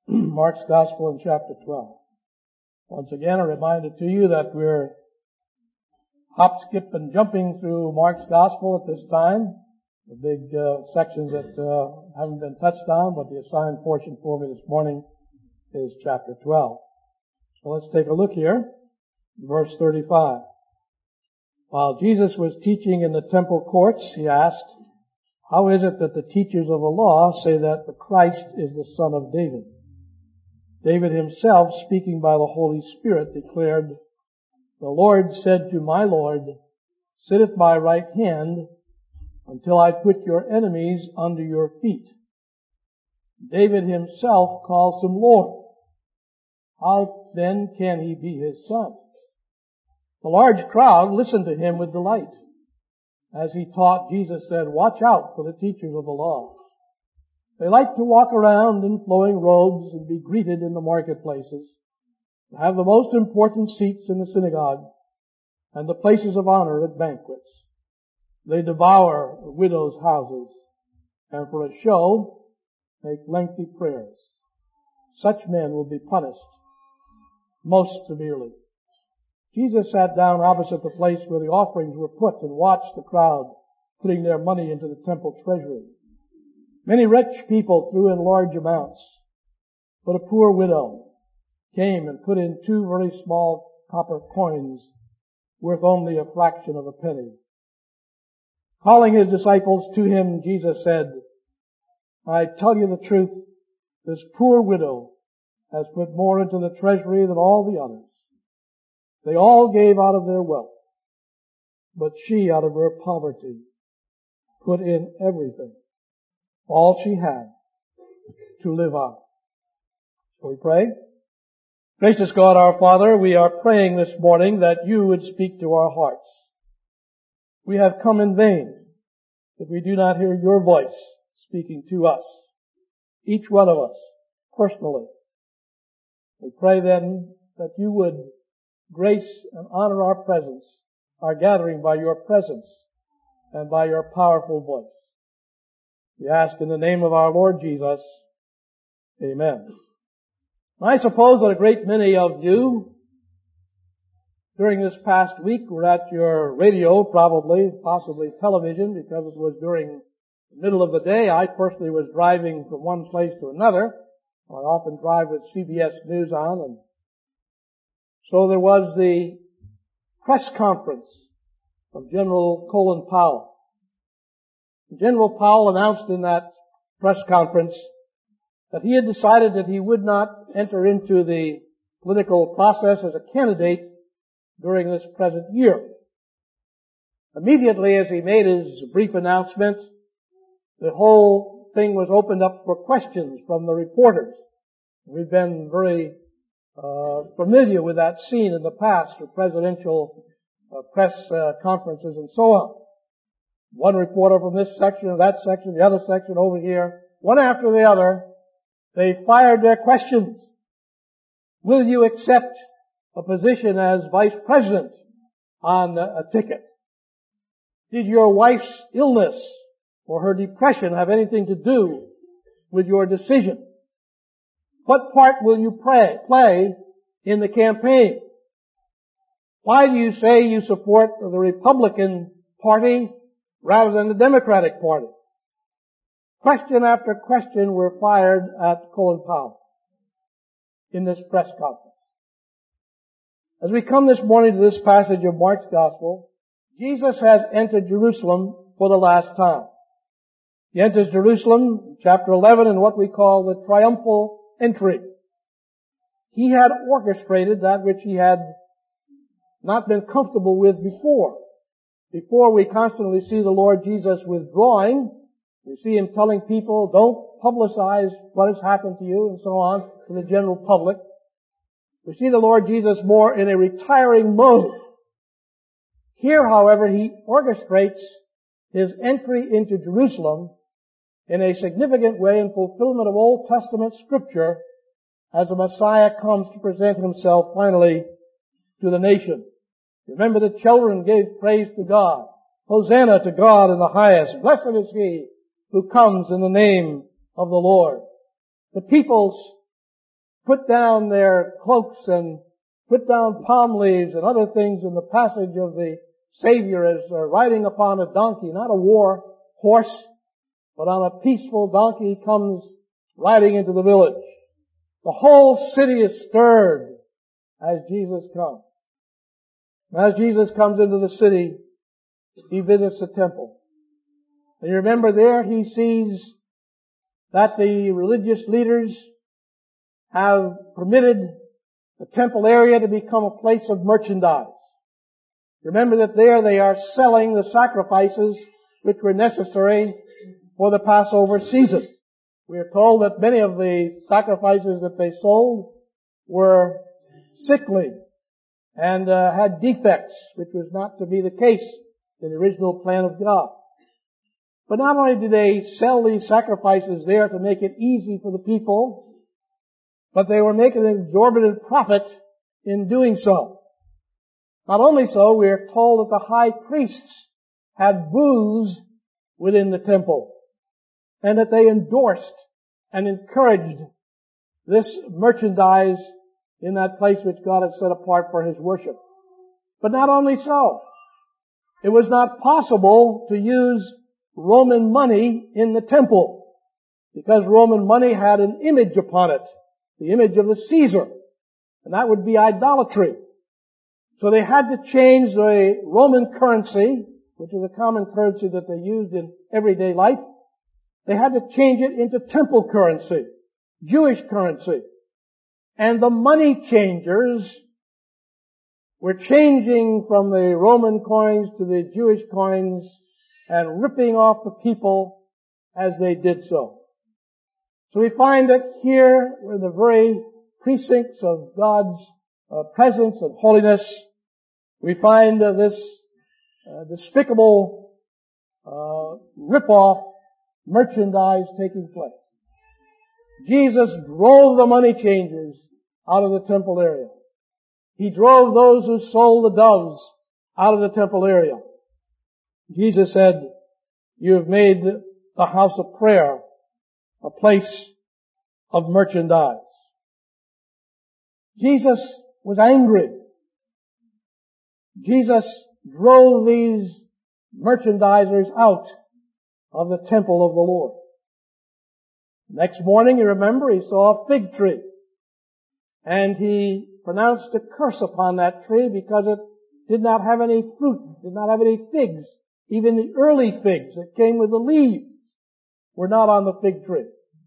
Mark's Gospel in chapter 12. Once again, a reminder to you that we're hop, skip, and jumping through Mark's Gospel at this time. The big sections that haven't been touched on, but the assigned portion for me this morning is chapter 12. So let's take a look here. Verse 35. While Jesus was teaching in the temple courts, he asked, "How is it that the teachers of the law say that the Christ is the son of David?" David himself, speaking by the Holy Spirit, declared, "The Lord said to my Lord, sit at my right hand until I put your enemies under your feet." David himself calls him Lord. How then can he be his son? The large crowd listened to him with delight. As he taught, Jesus said, "Watch out for the teachers of the law. They like to walk around in flowing robes and be greeted in the marketplaces, to have the most important seats in the synagogue and the places of honor at banquets. They devour widows' houses and for a show make lengthy prayers. Such men will be punished most severely." Jesus sat down opposite the place where the offerings were put and watched the crowd putting their money into the temple treasury. Many rich people threw in large amounts, but a poor widow came and put in 2 very small copper coins worth only a fraction of a penny. Calling his disciples to him, Jesus said, "I tell you the truth, this poor widow has put more into the treasury than all the others. They all gave out of their wealth, but she, out of her poverty, put in everything, all she had, to live on." Shall we pray? Gracious God, our Father, we are praying this morning that you would speak to our hearts. We have come in vain if we do not hear your voice speaking to us, each one of us, personally. We pray then that you would grace and honor our presence, our gathering by your presence and by your powerful voice. We ask in the name of our Lord Jesus. Amen. I suppose that a great many of you during this past week were at your radio, possibly television, because it was during the middle of the day. I personally was driving from one place to another. I often drive with CBS News on, and so there was the press conference of General Colin Powell. General Powell announced in that press conference that he had decided that he would not enter into the political process as a candidate during this present year. Immediately as he made his brief announcement, the whole thing was opened up for questions from the reporters. We've been very familiar with that scene in the past for presidential press conferences and so on. One reporter from this section or that section, the other section over here, one after the other, they fired their questions. Will you accept a position as vice president on a ticket? Did your wife's illness or her depression have anything to do with your decision? What part will you play in the campaign? Why do you say you support the Republican Party rather than the Democratic Party? Question after question were fired at Colin Powell in this press conference. As we come this morning to this passage of Mark's Gospel, Jesus has entered Jerusalem for the last time. He enters Jerusalem, chapter 11, in what we call the triumphal entry. He had orchestrated that which he had not been comfortable with before. Before, we constantly see the Lord Jesus withdrawing. We see him telling people, don't publicize what has happened to you and so on to the general public. We see the Lord Jesus more in a retiring mode. Here, however, he orchestrates his entry into Jerusalem in a significant way in fulfillment of Old Testament scripture as the Messiah comes to present himself finally to the nation. Remember, the children gave praise to God. Hosanna to God in the highest. Blessed is he who comes in the name of the Lord. The peoples put down their cloaks and put down palm leaves and other things in the passage of the Savior as riding upon a donkey, not a war horse, but on a peaceful donkey. He comes riding into the village. The whole city is stirred as Jesus comes. As Jesus comes into the city, he visits the temple. And you remember there he sees that the religious leaders have permitted the temple area to become a place of merchandise. Remember that there they are selling the sacrifices which were necessary for the Passover season. We are told that many of the sacrifices that they sold were sickly and had defects, which was not to be the case in the original plan of God. But not only did they sell these sacrifices there to make it easy for the people, but they were making an exorbitant profit in doing so. Not only so, we are told that the high priests had booths within the temple, and that they endorsed and encouraged this merchandise in that place which God had set apart for His worship. But not only so, it was not possible to use Roman money in the temple, because Roman money had an image upon it, the image of the Caesar, and that would be idolatry. So they had to change the Roman currency, which is a common currency that they used in everyday life. They had to change it into temple currency, Jewish currency. And the money changers were changing from the Roman coins to the Jewish coins and ripping off the people as they did so. So we find that here, in the very precincts of God's presence and holiness, we find this despicable rip-off merchandise taking place. Jesus drove the money changers out of the temple area. He drove those who sold the doves out of the temple area. Jesus said, "You have made the house of prayer a place of merchandise." Jesus was angry. Jesus drove these merchandisers out of the temple of the Lord. Next morning, you remember, he saw a fig tree. And he pronounced a curse upon that tree because it did not have any fruit, did not have any figs. Even the early figs that came with the leaves were not on the fig tree.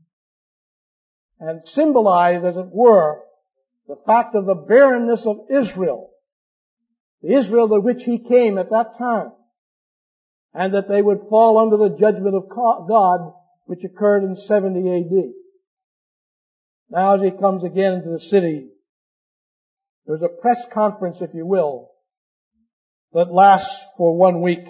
And symbolized, as it were, the fact of the barrenness of Israel. The Israel to which he came at that time. And that they would fall under the judgment of God, which occurred in 70 A.D. Now as he comes again into the city, there's a press conference, if you will, that lasts for 1 week.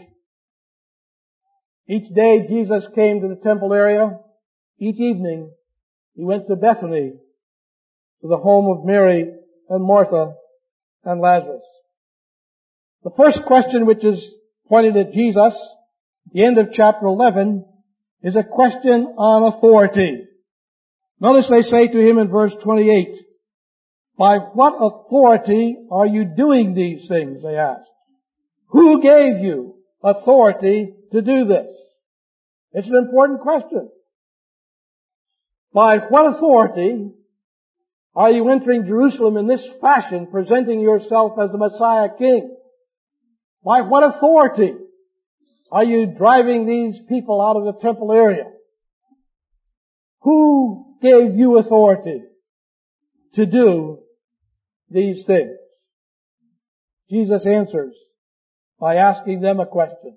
Each day Jesus came to the temple area. Each evening he went to Bethany, to the home of Mary and Martha and Lazarus. The first question which is pointed at Jesus, at the end of chapter 11, is a question on authority. Notice they say to him in verse 28, "By what authority are you doing these things?" they asked. "Who gave you authority to do this?" It's an important question. By what authority are you entering Jerusalem in this fashion, presenting yourself as the Messiah King? By what authority are you driving these people out of the temple area? Who gave you authority to do these things? Jesus answers by asking them a question.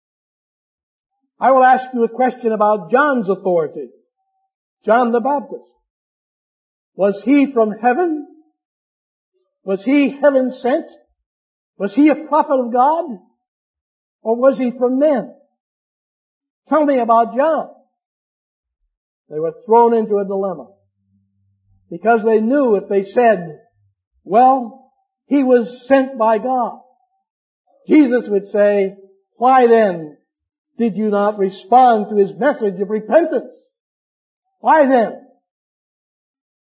I will ask you a question about John's authority. John the Baptist. Was he from heaven? Was he heaven sent? Was he a prophet of God? Or was he from men? Tell me about John. They were thrown into a dilemma. Because they knew if they said, well, he was sent by God, Jesus would say, why then did you not respond to his message of repentance? Why then?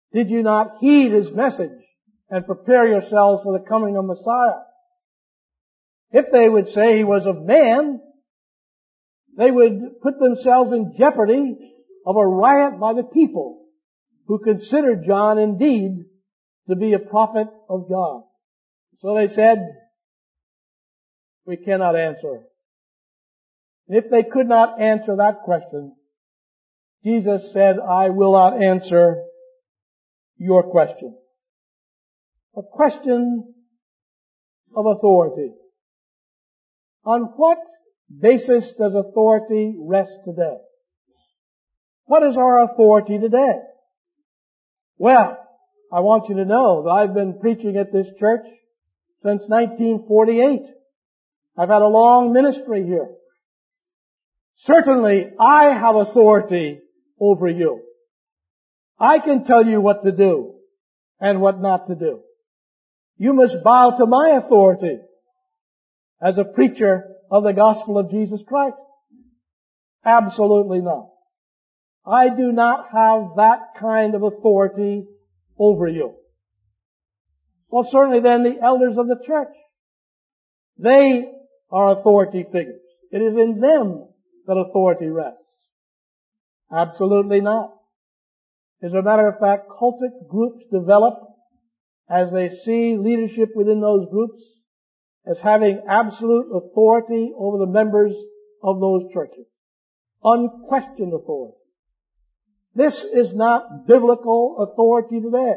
Did you not heed His message and prepare yourselves for the coming of Messiah? If they would say He was of man, they would put themselves in jeopardy of a riot by the people who considered John indeed to be a prophet of God. So they said, we cannot answer. And if they could not answer that question, Jesus said, I will not answer your question. A question of authority. On what basis does authority rest today? What is our authority today? Well, I want you to know that I've been preaching at this church since 1948. I've had a long ministry here. Certainly, I have authority over you. I can tell you what to do and what not to do. You must bow to my authority as a preacher of the gospel of Jesus Christ. Absolutely not. I do not have that kind of authority over you. Well, certainly then the elders of the church, they are authority figures. It is in them that authority rests. Absolutely not. As a matter of fact, cultic groups develop as they see leadership within those groups as having absolute authority over the members of those churches. Unquestioned authority. This is not biblical authority today.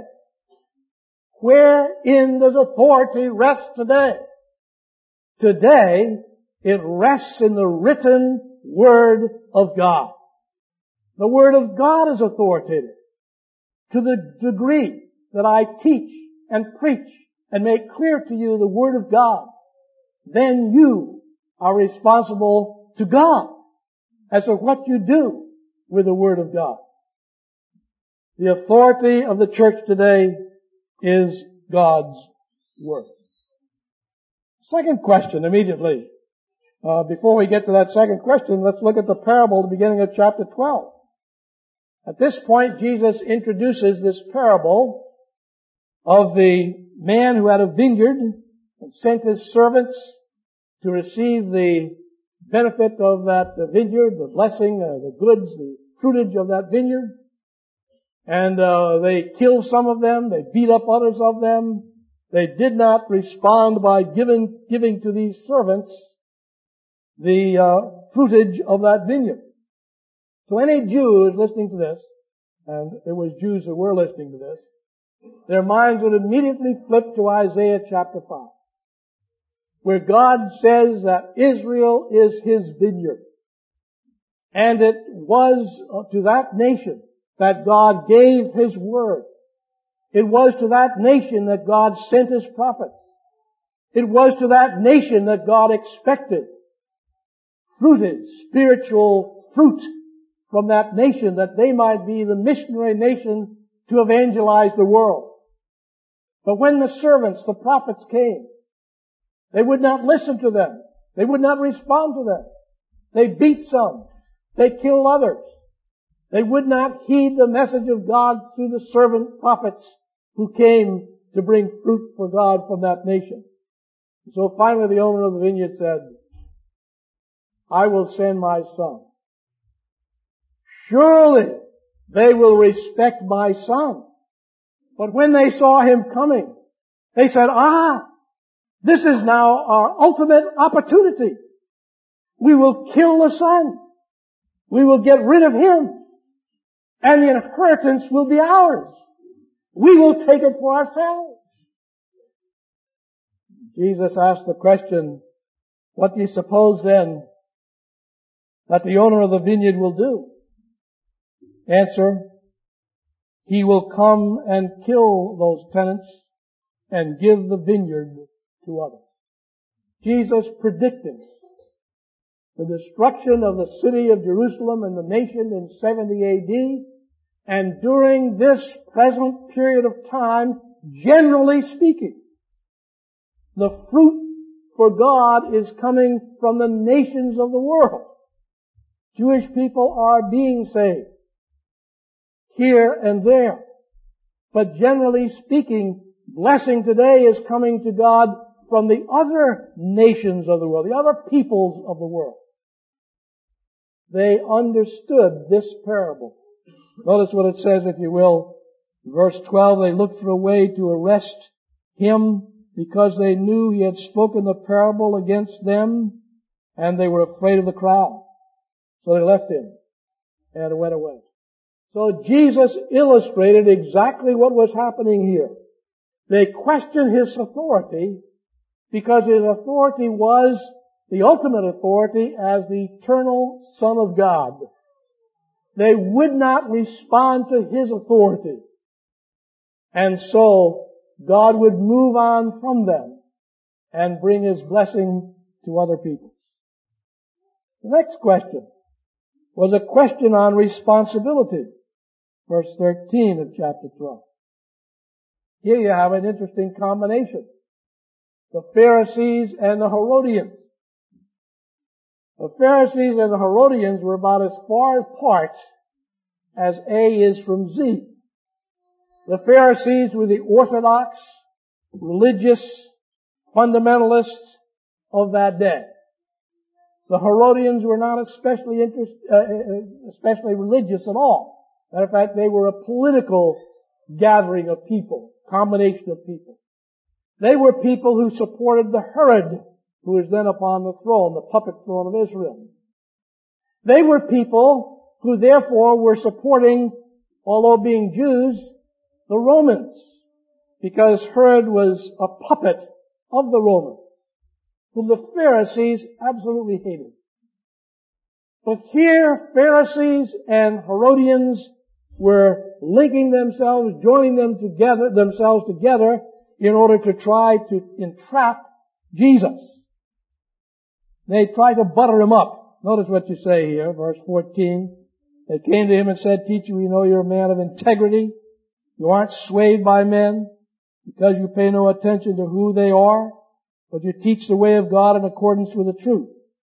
Wherein does authority rest today? Today, it rests in the written Word of God. The Word of God is authoritative. To the degree that I teach and preach and make clear to you the Word of God, then you are responsible to God as to what you do with the Word of God. The authority of the church today is God's Word. Second question immediately. Before we get to that second question, let's look at the parable at the beginning of chapter 12. At this point, Jesus introduces this parable of the man who had a vineyard and sent his servants to receive the benefit of that vineyard, the blessing, the goods, the fruitage of that vineyard. And they killed some of them. They beat up others of them. They did not respond by giving to these servants the fruitage of that vineyard. So any Jew who is listening to this, and it was Jews who were listening to this, their minds would immediately flip to Isaiah chapter 5, where God says that Israel is His vineyard. And it was to that nation that God gave His word. It was to that nation that God sent His prophets. It was to that nation that God expected fruitage, spiritual fruit from that nation, that they might be the missionary nation to evangelize the world. But when the servants, the prophets came, they would not listen to them. They would not respond to them. They beat some. They killed others. They would not heed the message of God through the servant prophets who came to bring fruit for God from that nation. So finally the owner of the vineyard said, I will send my son. Surely they will respect my son. But when they saw him coming, they said, this is now our ultimate opportunity. We will kill the son. We will get rid of him. And the inheritance will be ours. We will take it for ourselves. Jesus asked the question, what do you suppose then that the owner of the vineyard will do? Answer, he will come and kill those tenants and give the vineyard to others. Jesus predicted the destruction of the city of Jerusalem and the nation in 70 A.D. And during this present period of time, generally speaking, the fruit for God is coming from the nations of the world. Jewish people are being saved here and there. But generally speaking, blessing today is coming to God from the other nations of the world, the other peoples of the world. They understood this parable. Notice what it says, if you will. Verse 12, they looked for a way to arrest him because they knew he had spoken the parable against them, and they were afraid of the crowd. So they left him and went away. So Jesus illustrated exactly what was happening here. They questioned his authority because his authority was the ultimate authority as the eternal Son of God. They would not respond to his authority. And so God would move on from them and bring his blessing to other people. The next question was a question on responsibility. Verse 13 of chapter 12. Here you have an interesting combination. The Pharisees and the Herodians. The Pharisees and the Herodians were about as far apart as A is from Z. The Pharisees were the orthodox, religious, fundamentalists of that day. The Herodians were not especially religious at all. Matter of fact, they were a political gathering of people, combination of people. They were people who supported the Herod, who was then upon the throne, the puppet throne of Israel. They were people who therefore were supporting, although being Jews, the Romans, because Herod was a puppet of the Romans, whom the Pharisees absolutely hated. But here, Pharisees and Herodians were linking themselves, joining themselves together in order to try to entrap Jesus. They tried to butter him up. Notice what you say here, verse 14. They came to him and said, "Teacher, we know you're a man of integrity. You aren't swayed by men because you pay no attention to who they are, but you teach the way of God in accordance with the truth."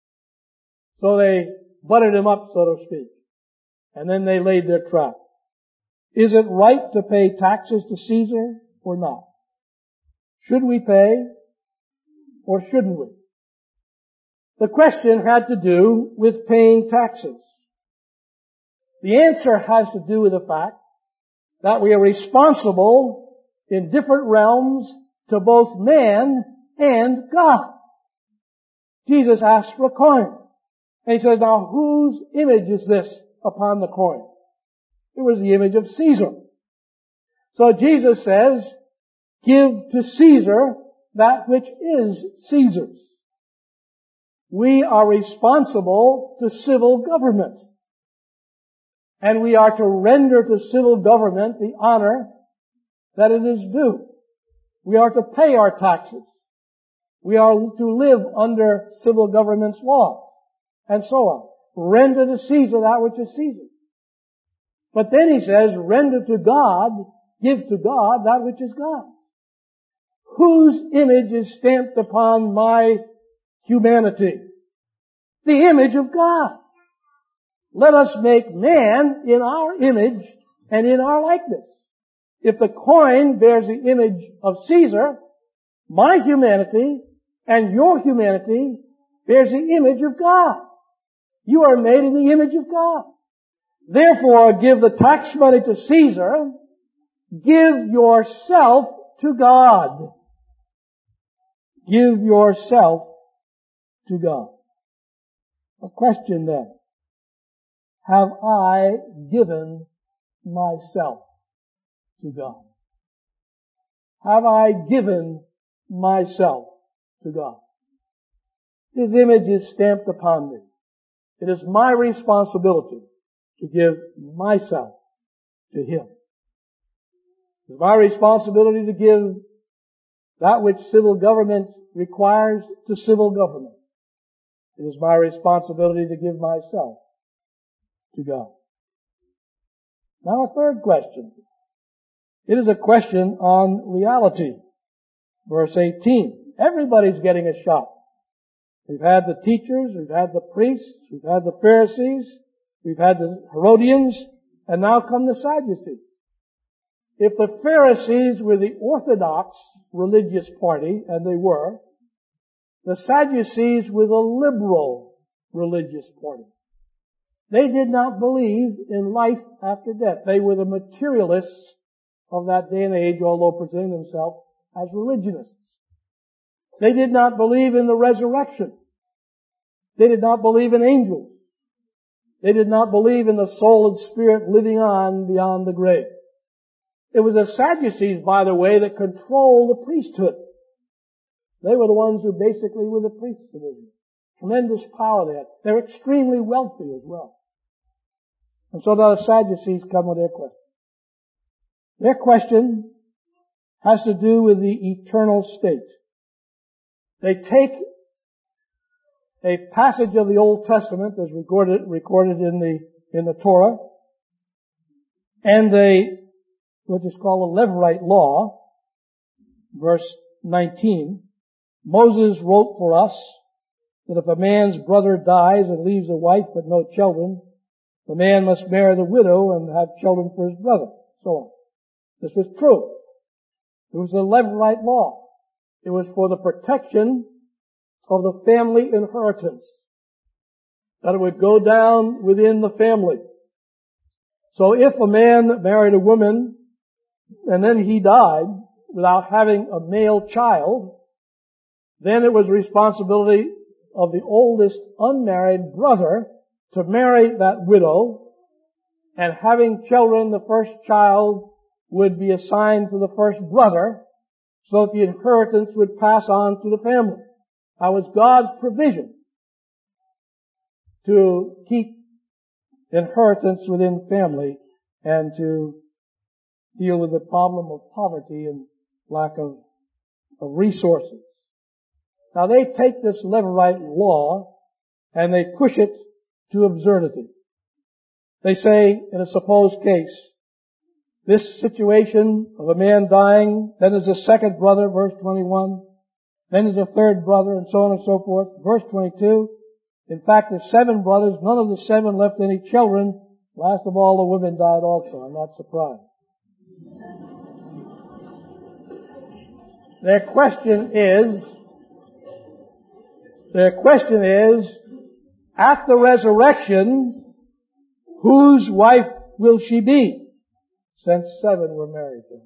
So they buttered him up, so to speak. And then they laid their trap. Is it right to pay taxes to Caesar or not? Should we pay or shouldn't we? The question had to do with paying taxes. The answer has to do with the fact that we are responsible in different realms to both man and God. Jesus asked for a coin. And he says, now whose image is this upon the coin? It was the image of Caesar. So Jesus says, give to Caesar that which is Caesar's. We are responsible to civil government. And we are to render to civil government the honor that it is due. We are to pay our taxes. We are to live under civil government's law, and so on. Render to Caesar that which is Caesar. But then he says, render to God, give to God that which is God's. Whose image is stamped upon my humanity? The image of God. Let us make man in our image and in our likeness. If the coin bears the image of Caesar, my humanity and your humanity bears the image of God. You are made in the image of God. Therefore, give the tax money to Caesar. Give yourself to God. Give yourself to God. A question then. Have I given myself to God? Have I given myself to God? His image is stamped upon me. It is my responsibility to give myself to Him. It is my responsibility to give that which civil government requires to civil government. It is my responsibility to give myself to God. Now a third question. It is a question on reality. Verse 18. Everybody's getting a shot. We've had the teachers, we've had the priests, we've had the Pharisees, we've had the Herodians, and now come the Sadducees. if the Pharisees were the orthodox religious party, and they were, the Sadducees were the liberal religious party. They did not believe in life after death. They were the materialists of that day and age, although presenting themselves as religionists. They did not believe in the resurrection. They did not believe in angels. They did not believe in the soul and spirit living on beyond the grave. It was the Sadducees, by the way, that controlled the priesthood. They were the ones who basically were the priests of Israel. Tremendous power they had. They're extremely wealthy as well. And so now the Sadducees come with their question. Their question has to do with the eternal state. They take a passage of the Old Testament as recorded in the Torah, and what is called the Levirate law, verse 19. Moses wrote for us that if a man's brother dies and leaves a wife but no children, the man must marry the widow and have children for his brother. So on. This was true. It was the Levirate law. It was for the protection of the family inheritance, that it would go down within the family. So if a man married a woman and then he died without having a male child, then it was the responsibility of the oldest unmarried brother to marry that widow, and having children, the first child would be assigned to the first brother so that the inheritance would pass on to the family. That was God's provision to keep inheritance within family and to deal with the problem of poverty and lack of resources. Now they take this Levirate law and they push it to absurdity. They say, in a supposed case, this situation of a man dying, then there's a second brother, verse 21, then there's a third brother, and so on and so forth. Verse 22, in fact, there's 7 brothers, none of the 7 left any children. Last of all, the women died also. I'm not surprised. Their question is, at the resurrection, whose wife will she be? Since 7 were married to her.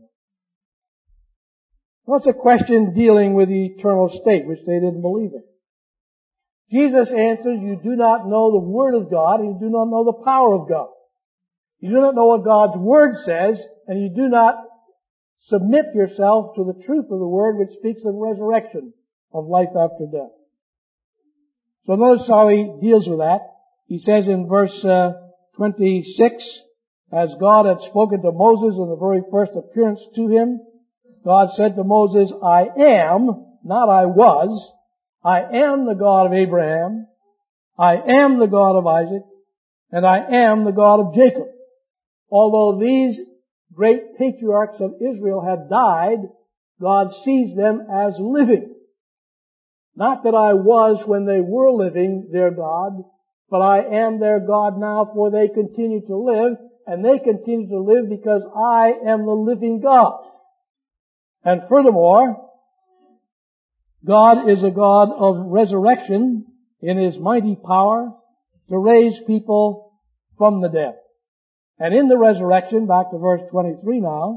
Well, it's a question dealing with the eternal state, which they didn't believe in. Jesus answers, you do not know the Word of God, and you do not know the power of God. You do not know what God's Word says, and you do not submit yourself to the truth of the Word, which speaks of resurrection, of life after death. So notice how he deals with that. He says in verse 26, as God had spoken to Moses in the very first appearance to him, God said to Moses, I am, not I was, I am the God of Abraham, I am the God of Isaac, and I am the God of Jacob. Although these great patriarchs of Israel had died, God sees them as living. Not that I was when they were living their God, but I am their God now, for they continue to live, and they continue to live because I am the living God. And furthermore, God is a God of resurrection in His mighty power to raise people from the dead. And in the resurrection, back to verse 23 now,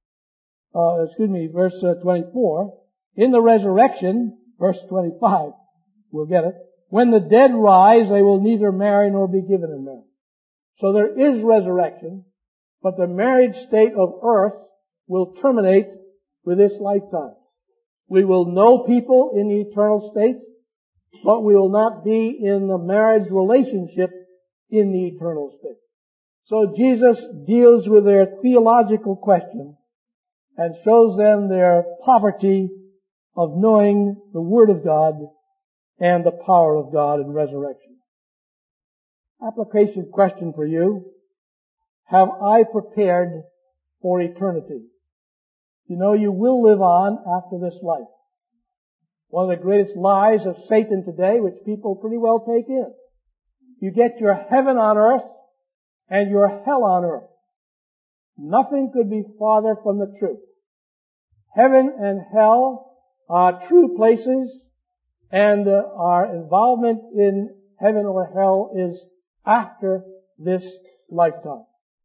verse 24, in the resurrection, verse 25, we'll get it, when the dead rise, they will neither marry nor be given in marriage. So there is resurrection, but the marriage state of earth will terminate with this lifetime. We will know people in the eternal state, but we will not be in the marriage relationship in the eternal state. So Jesus deals with their theological question and shows them their poverty of knowing the Word of God and the power of God in resurrection. Application question for you. Have I prepared for eternity? You know, you will live on after this life. One of the greatest lies of Satan today, which people pretty well take in. You get your heaven on earth and your hell on earth. Nothing could be farther from the truth. Heaven and hell are true places, and our involvement in heaven or hell is after this lifetime.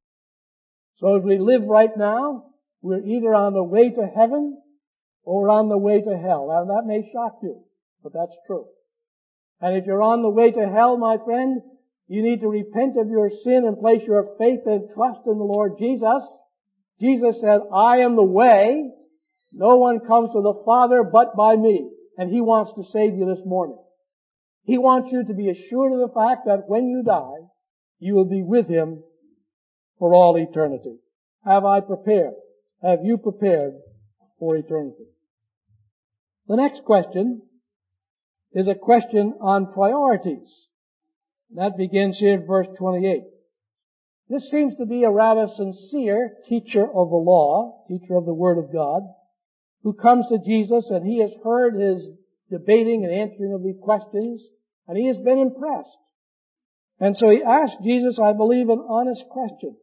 So as we live right now, we're either on the way to heaven or on the way to hell. Now that may shock you, but that's true. And if you're on the way to hell, my friend, you need to repent of your sin and place your faith and trust in the Lord Jesus. Jesus said, I am the way. No one comes to the Father but by me. And He wants to save you this morning. He wants you to be assured of the fact that when you die, you will be with Him for all eternity. Have I prepared? Have you prepared for eternity? The next question is a question on priorities. That begins here in verse 28. This seems to be a rather sincere teacher of the law, teacher of the Word of God, who comes to Jesus, and he has heard his debating and answering of these questions, and he has been impressed. And so he asked Jesus, I believe, an honest question.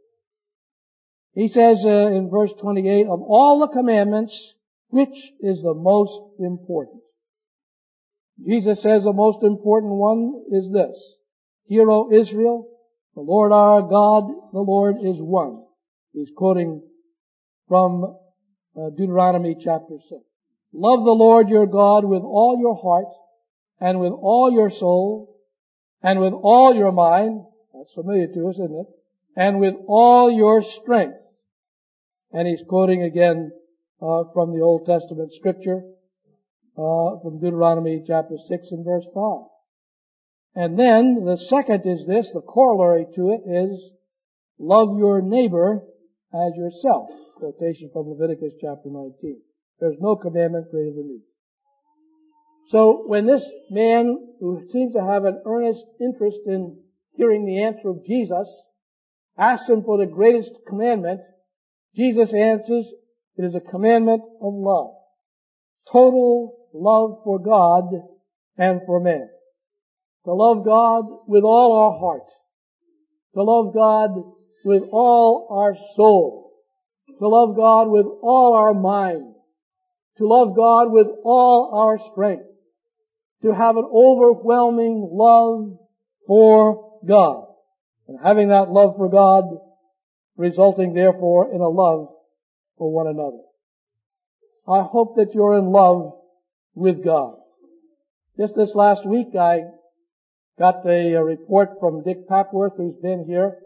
He says in verse 28, of all the commandments, which is the most important? Jesus says the most important one is this. Hear, O Israel, the Lord our God, the Lord is one. He's quoting from Deuteronomy chapter 6. Love the Lord your God with all your heart, and with all your soul, and with all your mind. That's familiar to us, isn't it? And with all your strength. And he's quoting again from the Old Testament scripture, from Deuteronomy chapter 6 and verse 5. And then the second is this, the corollary to it is, love your neighbor as yourself. Quotation from Leviticus chapter 19. There's no commandment greater than these. So when this man, who seems to have an earnest interest in hearing the answer of Jesus, asks him for the greatest commandment, Jesus answers, it is a commandment of love. Total love for God and for man. To love God with all our heart. To love God with all our soul. To love God with all our mind. To love God with all our strength. To have an overwhelming love for God. And having that love for God, resulting therefore in a love for one another. I hope that you're in love with God. Just this last week I got a report from Dick Papworth, who's been here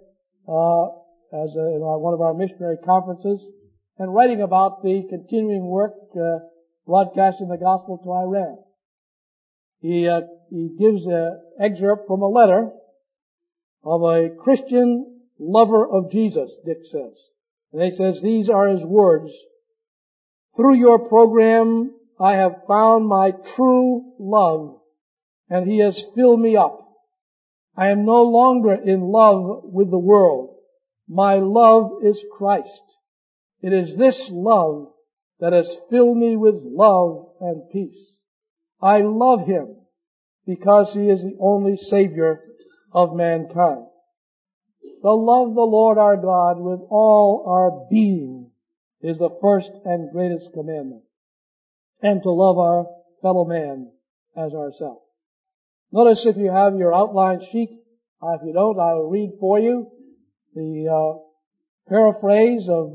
in one of our missionary conferences, and writing about the continuing work broadcasting the gospel to Iran. He gives an excerpt from a letter of a Christian lover of Jesus, Dick says. And he says, these are his words. Through your program, I have found my true love, and He has filled me up. I am no longer in love with the world. My love is Christ. It is this love that has filled me with love and peace. I love Him because He is the only Savior of mankind. To love the Lord our God with all our being is the first and greatest commandment. And to love our fellow man as ourselves. Notice if you have your outline sheet, if you don't, I will read for you the paraphrase of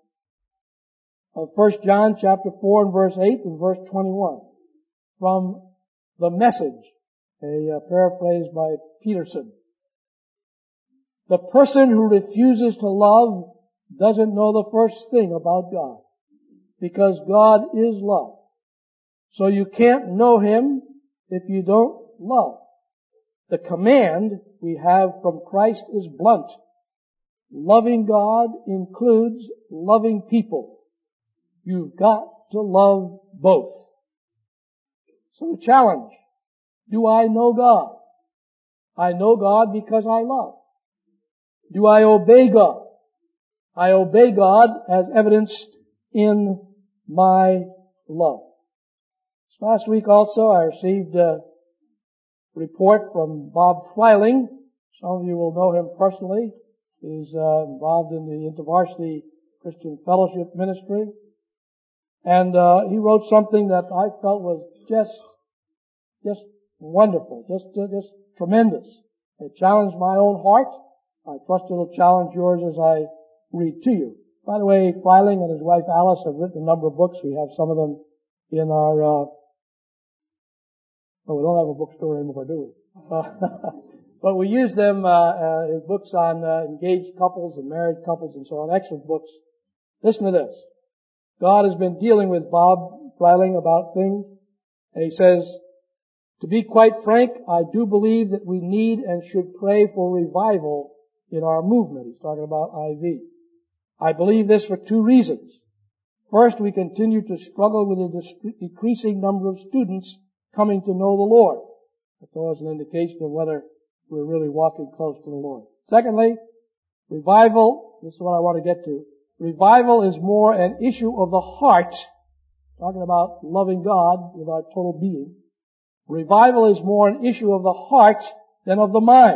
1 John chapter 4 and verse 8 and verse 21 from the Message, a paraphrase by Peterson. The person who refuses to love doesn't know the first thing about God, because God is love. So you can't know Him if you don't love. The command we have from Christ is blunt. Loving God includes loving people. You've got to love both. So the challenge, do I know God? I know God because I love. Do I obey God? I obey God as evidenced in my love. Last week also I received a report from Bob Freiling. Some of you will know him personally. He's involved in the InterVarsity Christian Fellowship Ministry. And he wrote something that I felt was just wonderful, just tremendous. It challenged my own heart. I trust it'll challenge yours as I read to you. By the way, Freiling and his wife Alice have written a number of books. We have some of them in our, we don't have a bookstore anymore, do we? But we use them in books on engaged couples and married couples and so on. Excellent books. Listen to this. God has been dealing with Bob Freiling about things, and he says, to be quite frank, I do believe that we need and should pray for revival in our movement. He's talking about IV. I believe this for two reasons. First, we continue to struggle with a decreasing number of students coming to know the Lord. That's always an indication of whether we're really walking close to the Lord. Secondly, revival, this is what I want to get to. Revival is more an issue of the heart, talking about loving God with our total being. Revival is more an issue of the heart than of the mind.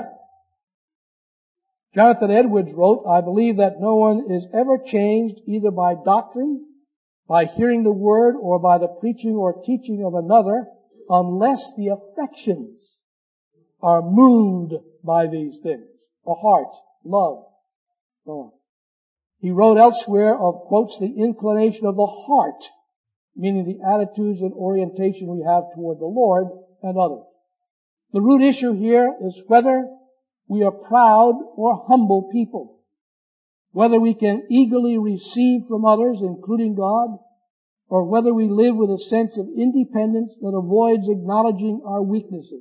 Jonathan Edwards wrote, I believe that no one is ever changed either by doctrine, by hearing the word, or by the preaching or teaching of another, unless the affections are moved by these things. The heart, love, so on. He wrote elsewhere of, quotes, the inclination of the heart, meaning the attitudes and orientation we have toward the Lord and others. The root issue here is whether we are proud or humble people, whether we can eagerly receive from others, including God, or whether we live with a sense of independence that avoids acknowledging our weaknesses.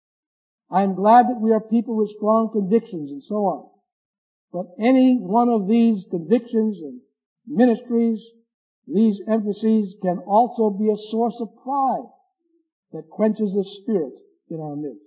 I am glad that we are people with strong convictions and so on. But any one of these convictions and ministries, these emphases, can also be a source of pride that quenches the spirit in our midst.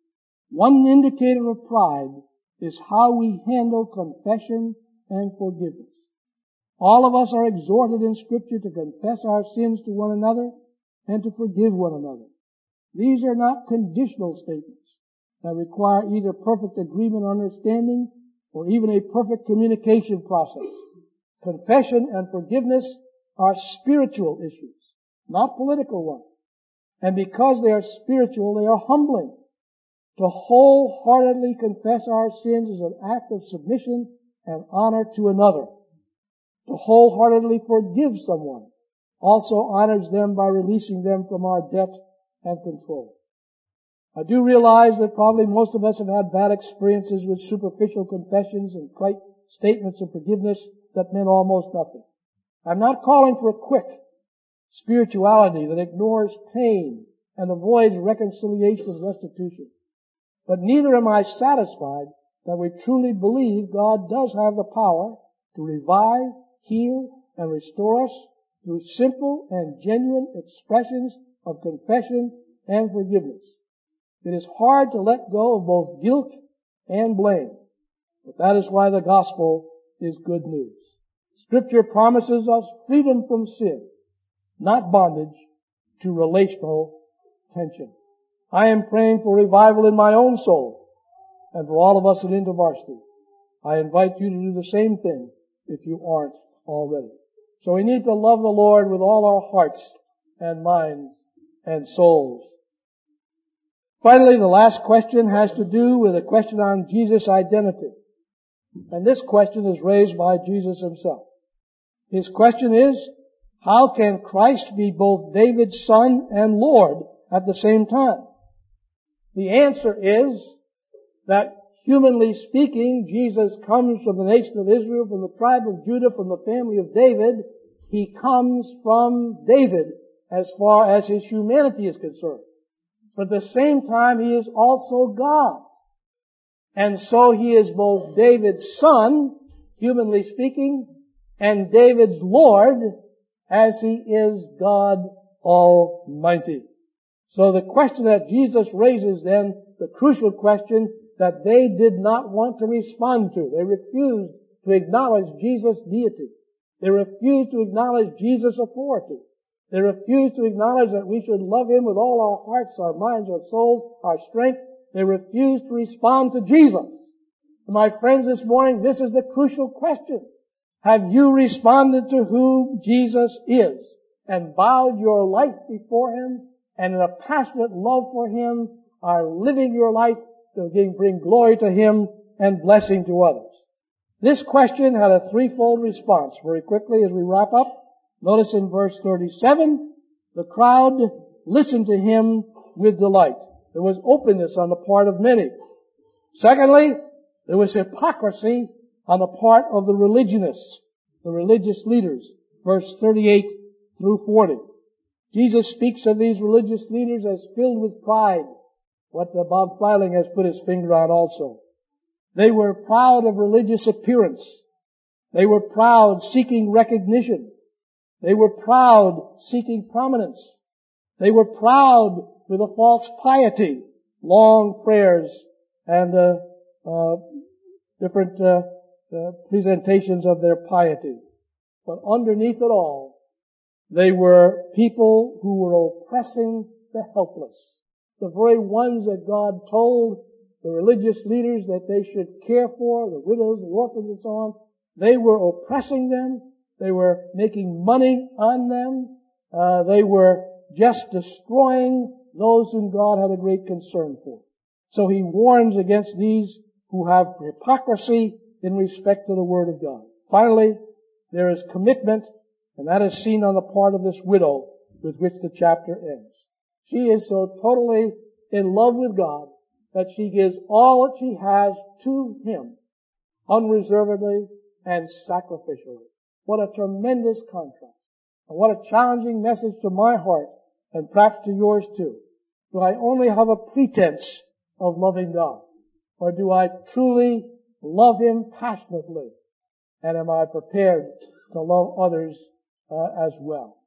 One indicator of pride is how we handle confession and forgiveness. All of us are exhorted in Scripture to confess our sins to one another and to forgive one another. These are not conditional statements that require either perfect agreement or understanding or even a perfect communication process. Confession and forgiveness are spiritual issues, not political ones. And because they are spiritual, they are humbling. To wholeheartedly confess our sins is an act of submission and honor to another. To wholeheartedly forgive someone also honors them by releasing them from our debt and control. I do realize that probably most of us have had bad experiences with superficial confessions and trite statements of forgiveness that meant almost nothing. I'm not calling for a quick spirituality that ignores pain and avoids reconciliation and restitution. But neither am I satisfied that we truly believe God does have the power to revive, heal, and restore us through simple and genuine expressions of confession and forgiveness. It is hard to let go of both guilt and blame, but that is why the gospel is good news. Scripture promises us freedom from sin, not bondage to relational tension. I am praying for revival in my own soul and for all of us at InterVarsity. I invite you to do the same thing if you aren't already. So we need to love the Lord with all our hearts and minds and souls. Finally, the last question has to do with a question on Jesus' identity. And this question is raised by Jesus himself. His question is, how can Christ be both David's son and Lord at the same time? The answer is that, humanly speaking, Jesus comes from the nation of Israel, from the tribe of Judah, from the family of David. He comes from David as far as his humanity is concerned. But at the same time, he is also God. And so he is both David's son, humanly speaking, and David's Lord, as he is God Almighty. So the question that Jesus raises then, the crucial question that they did not want to respond to. They refused to acknowledge Jesus' deity. They refused to acknowledge Jesus' authority. They refused to acknowledge that we should love him with all our hearts, our minds, our souls, our strength. They refused to respond to Jesus. And my friends, this morning, this is the crucial question. Have you responded to who Jesus is and bowed your life before Him and in a passionate love for Him are living your life to bring glory to Him and blessing to others? This question had a threefold response. Very quickly as we wrap up, notice in verse 37, the crowd listened to Him with delight. There was openness on the part of many. Secondly, there was hypocrisy on the part of the religionists, the religious leaders. Verse 38 through 40. Jesus speaks of these religious leaders as filled with pride, what Bob Feiling has put his finger on also. They were proud of religious appearance. They were proud seeking recognition. They were proud seeking prominence. They were proud with a false piety, long prayers, and different presentations of their piety. But underneath it all, they were people who were oppressing the helpless. The very ones that God told the religious leaders that they should care for, the widows, the orphans, and so on, they were oppressing them. They were making money on them. They were just destroying those whom God had a great concern for. So He warns against these who have hypocrisy in respect to the Word of God. Finally, there is commitment, and that is seen on the part of this widow with which the chapter ends. She is so totally in love with God that she gives all that she has to Him, unreservedly and sacrificially. What a tremendous contrast. And what a challenging message to my heart, and perhaps to yours too. Do I only have a pretense of loving God? Or do I truly love Him passionately? And am I prepared to love others as well?